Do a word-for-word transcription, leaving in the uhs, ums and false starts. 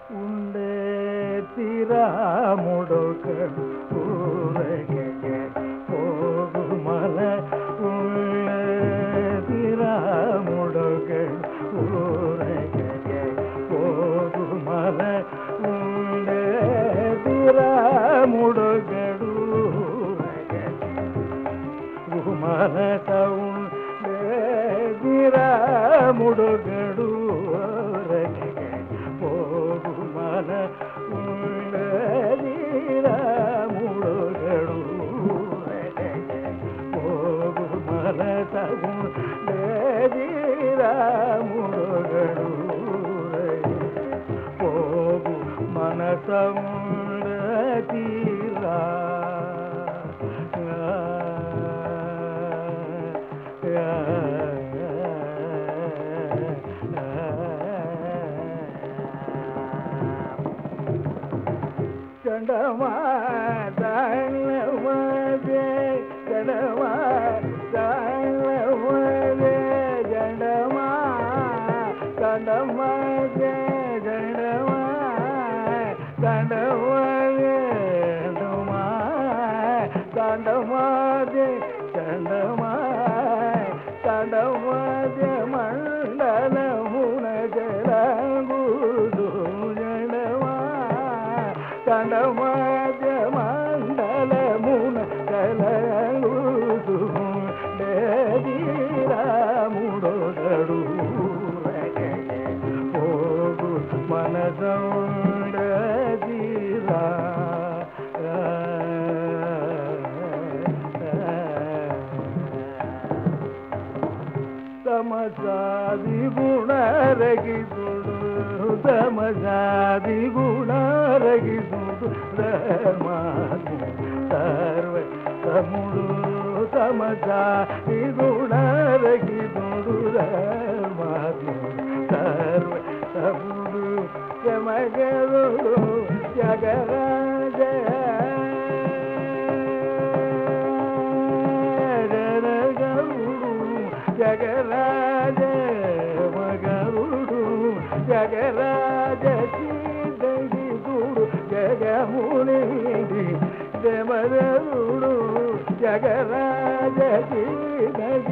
ఉండే తిరాముడొకడు ఊరగే పోగుమల ఉండే తిరాముడొకడు ఊరగే పోగుమల ఉండే తిరాముడొకడు గుమలత ఉండే తిరాముడొకడు పోగుమల ఉండీరాముడొకడు పోగుమల తగుండీరాముడొకడు పోగు మనస ఉండీరా చండమా దానవదే చండమా దానవదే చండమా చండమా చండమా చండమదే చండమా చండమాదే చండమా చండమాదే మండలమున జలంగుదు చండమా చండమాదే మండలమున జలంగుదు రాముడొకడు పోగు మనసౌండీరా తమసాది గుణరగిదుడు తమసాది గుణరగిదుడు రమాను సర్వ తముడు తమసాది గుణరగిదుడు రమాను సర్వ తముడు జమగరుడు జగరాజ జగరాజ మగరుడు జగరాజ చీదగిదుడు జగమునిది జమరుడు జగరాజ చీదగి